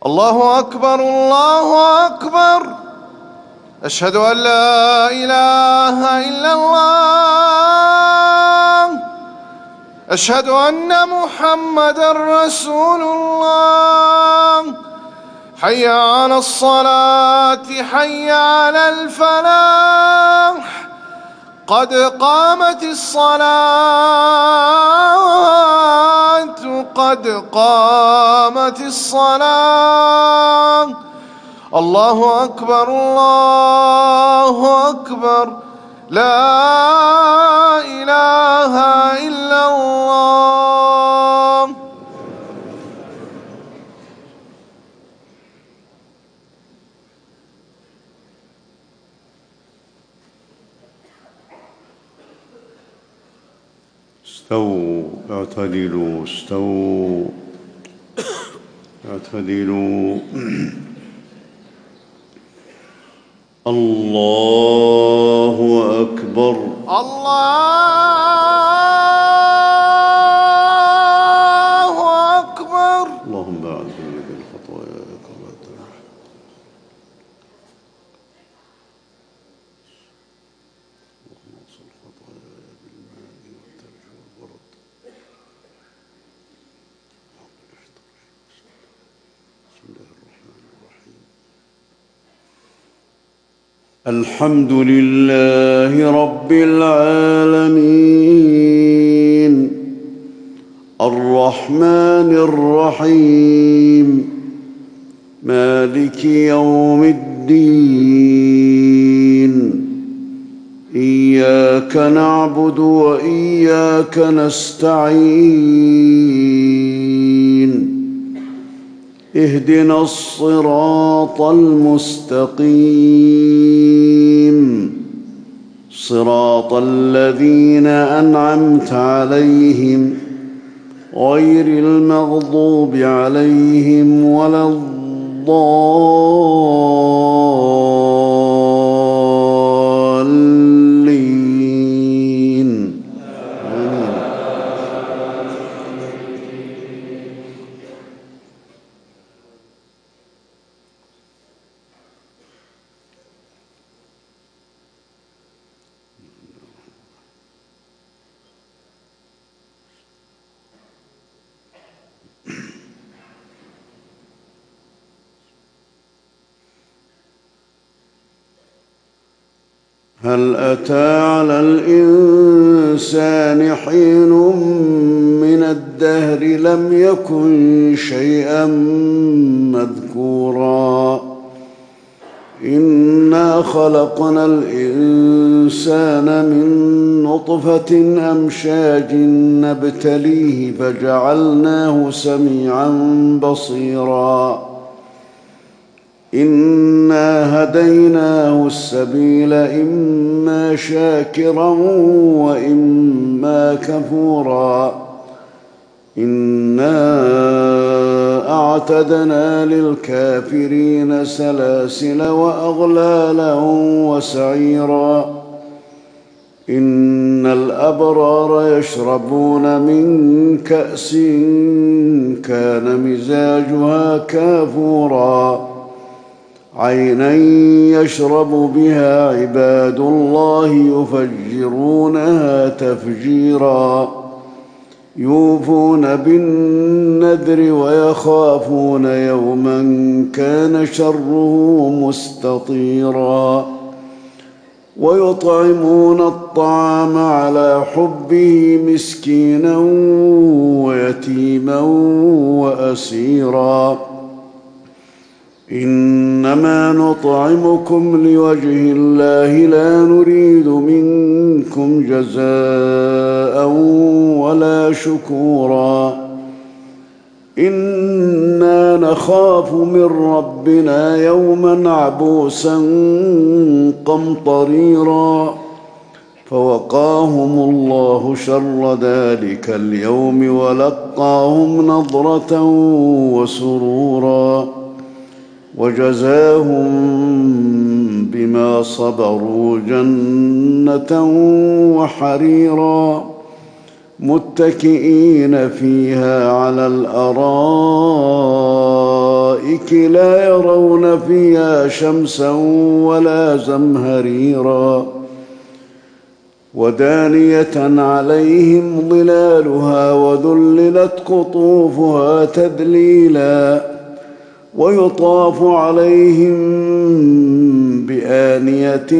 الله أكبر الله أكبر. أشهد أن لا إله إلا الله. أشهد أن محمدًا رسول الله. حي على الصلاة حي على الفلاح. قد قامت الصلاة قد قامت الصلاة. الله أكبر الله أكبر. لا إله إلا الله. استووا اعتدلوا استووا اعتدلوا. الله أكبر الله أكبر. اللهم بعد ذنوب الخطايا كما ترحم. اللهم اغسل الخطايا بالماء والثلج والبرد. بسم الله الرحمن الرحيم. الحمد لله رب العالمين الرحمن الرحيم مالك يوم الدين. إياك نعبد وإياك نستعين. اهدنا الصراط المستقيم صراط الذين أنعمت عليهم غير المغضوب عليهم ولا الضالين. هل أتى على الإنسان حين من الدهر لم يكن شيئا مذكورا. إنا خلقنا الإنسان من نطفة أمشاج نبتليه فجعلناه سميعا بصيرا. إنا هديناه السبيل إما شاكرا وإما كفورا. إنا أعتدنا للكافرين سلاسل وأغلالا وسعيرا. إن الأبرار يشربون من كأس كان مزاجها كافورا. عينا يشرب بها عباد الله يفجرونها تفجيرا. يوفون بالنذر ويخافون يوما كان شره مستطيرا. ويطعمون الطعام على حبه مسكينا ويتيما وأسيرا. إنما نطعمكم لوجه الله لا نريد منكم جزاء ولا شكورا. إنا نخاف من ربنا يوما عبوسا قمطريرا. فوقاهم الله شر ذلك اليوم ولقاهم نضرة وسرورا. وجزاهم بما صبروا جنة وحريرا. متكئين فيها على الأرائك الارائك لا يرون فيها شمسا ولا زمهريرا ودانية عليهم ظلالها وذللت قطوفها تذليلا ويطاف عليهم بآنية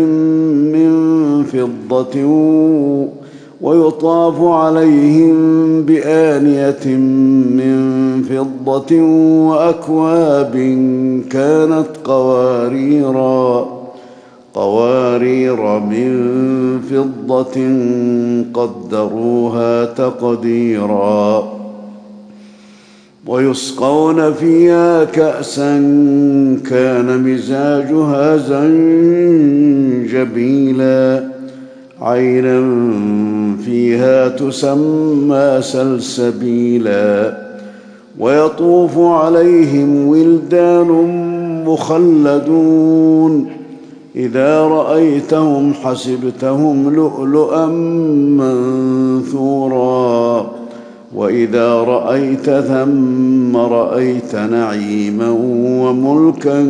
من فضة وأكواب كانت قوارير من فضة قدروها تقديرا ويسقون فيها كأسا كان مزاجها زنجبيلا عينا فيها تسمى سلسبيلا ويطوف عليهم ولدان مخلدون إذا رأيتهم حسبتهم لؤلؤا منثورا وإذا رأيت ثم رأيت نعيما وملكا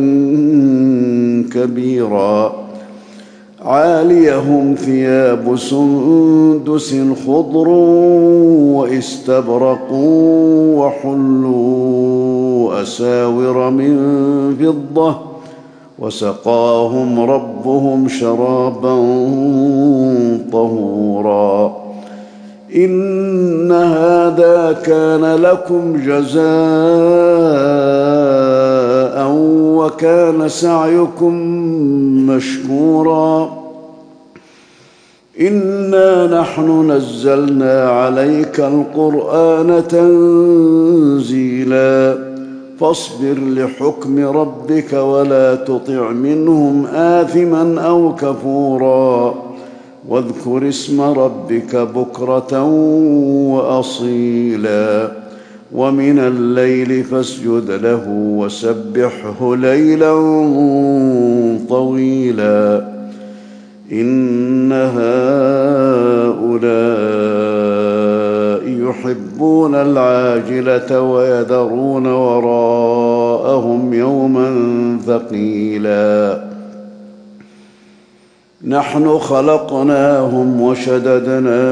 كبيرا عاليهم ثياب سندس خضر واستبرق وحلوا أساور من فضة وسقاهم ربهم شرابا طهورا إن هذا كان لكم جزاء وكان سعيكم مشكورا إنا نحن نزلنا عليك القرآن تنزيلا فاصبر لحكم ربك ولا تطع منهم آثما أو كفورا واذكر اسم ربك بكرة وأصيلا ومن الليل فاسجد له وسبحه ليلا طويلا إن هؤلاء يحبون العاجلة ويذرون وراءهم يوما ثقيلا نحن خلقناهم وشددنا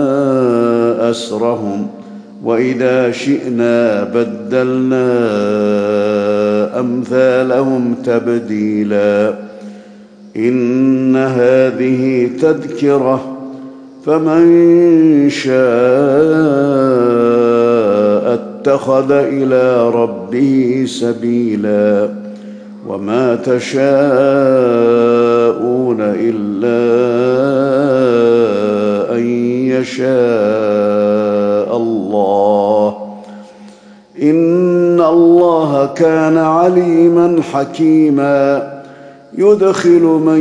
أسرهم وإذا شئنا بدلنا أمثالهم تبديلا إن هذه تذكرة فمن شاء اتخذ إلى ربه سبيلا وما تشاءون إلا أن يشاء الله إن الله كان عليما حكيما يدخل من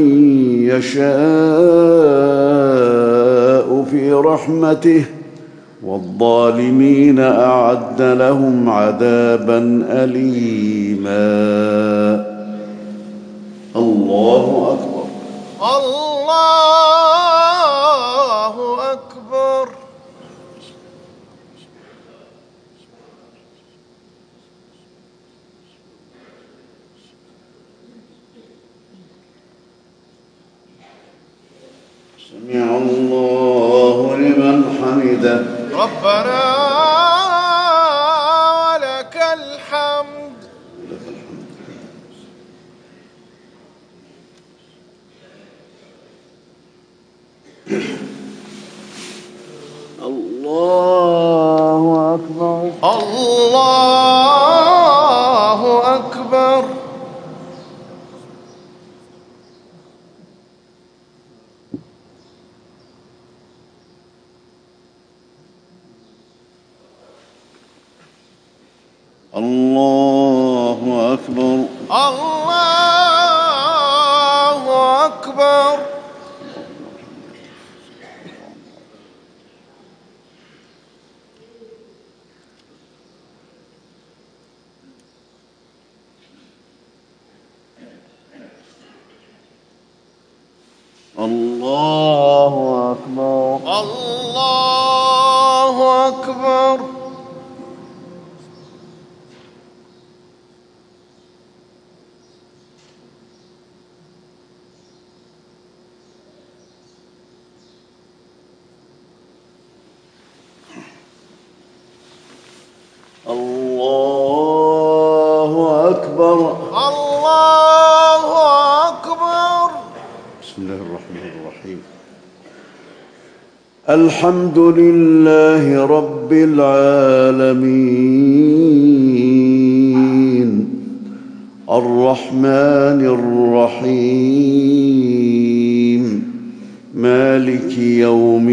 يشاء في رحمته والظالمين أعد لهم عذابا أليما الله أكبر الله أكبر سمع الله لمن حمده ربنا ولك الحمد الله أكبر الله أكبر الله أكبر الله أكبر الله أكبر الله أكبر الرحيم. الحمد لله رب العالمين الرحمن الرحيم مالك يوم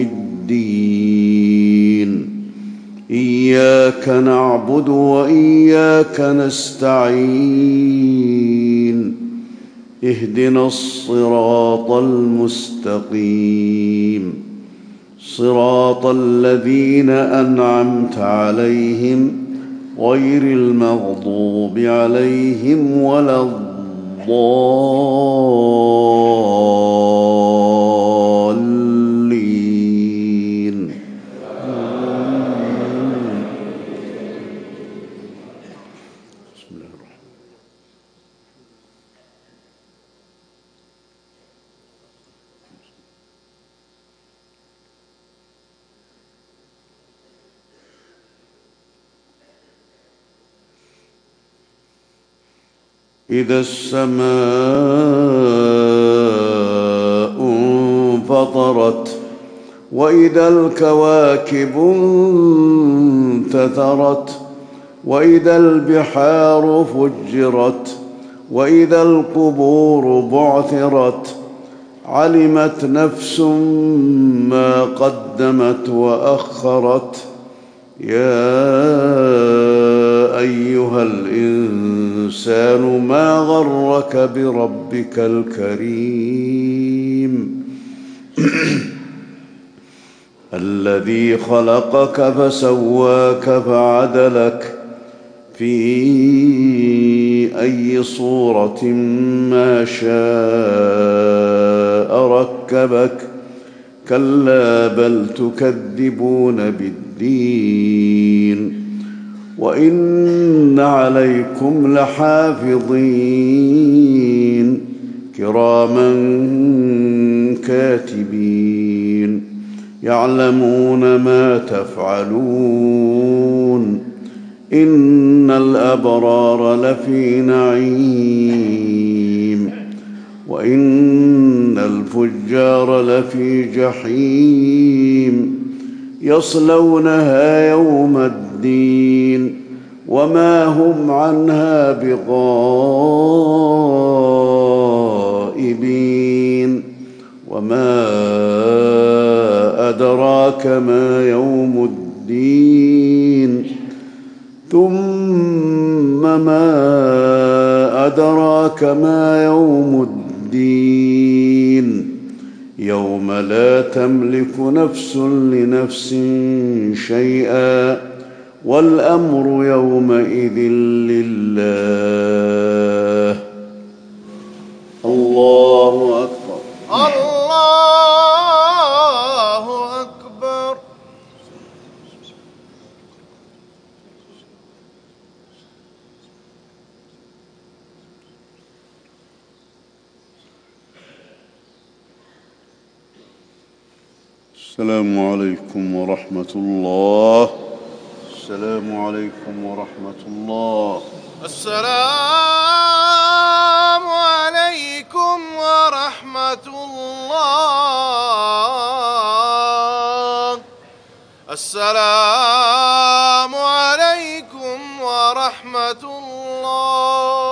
الدين. إياك نعبد وإياك نستعين. اهدنا الصراط المستقيم صراط الذين أنعمت عليهم غير المغضوب عليهم ولا الضالين. بسم الله الرحمن الرحيم. إذا السماء انفطرت وإذا الكواكب انتثرت وإذا البحار فجرت وإذا القبور بعثرت علمت نفس ما قدمت وأخرت. يا أيها الإنسان ما غرك بربك الكريم الذي خلقك فسواك فعدلك في أي صورة ما شاء ركبك. كلا بل تكذبون بالدين وإن عليكم لحافظين كراما كاتبين يعلمون ما تفعلون. إن الأبرار لفي نعيم وإن الفجار لفي جحيم يصلونها يوم الدين وما هم عنها بغائبين. وما أدراك ما يوم الدين ثم ما أدراك ما يوم الدين يوم لا تملك نفس لنفس شيئا والأمر يومئذ لله. الله أكبر. الله أكبر. السلام عليكم ورحمة الله. السلام عليكم ورحمة الله. السلام عليكم ورحمة الله. السلام عليكم ورحمة الله.